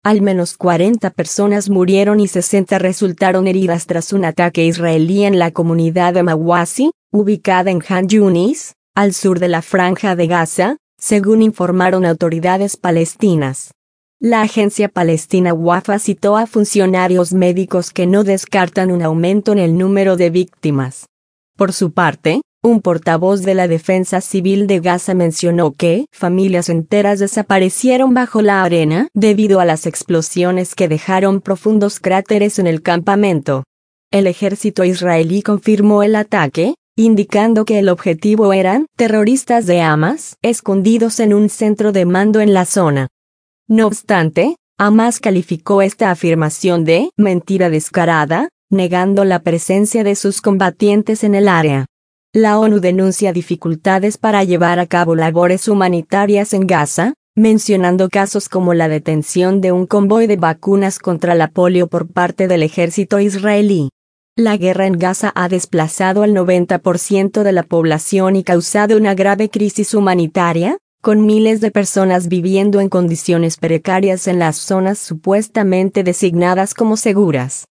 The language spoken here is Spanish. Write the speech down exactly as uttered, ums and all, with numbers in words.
al menos cuarenta personas murieron y sesenta resultaron heridas tras un ataque israelí en la comunidad de Mawasi, ubicada en Khan Yunis, al sur de la Franja de Gaza, según informaron autoridades palestinas. La agencia palestina Wafa citó a funcionarios médicos que no descartan un aumento en el número de víctimas. Por su parte, un portavoz de la Defensa Civil de Gaza mencionó que familias enteras desaparecieron bajo la arena debido a las explosiones que dejaron profundos cráteres en el campamento. El ejército israelí confirmó el ataque, indicando que el objetivo eran terroristas de Hamas escondidos en un centro de mando en la zona. No obstante, Hamas calificó esta afirmación de mentira descarada, negando la presencia de sus combatientes en el área. La ONU denuncia dificultades para llevar a cabo labores humanitarias en Gaza, mencionando casos como la detención de un convoy de vacunas contra la polio por parte del ejército israelí. La guerra en Gaza ha desplazado al noventa por ciento de la población y causado una grave crisis humanitaria, con miles de personas viviendo en condiciones precarias en las zonas supuestamente designadas como seguras.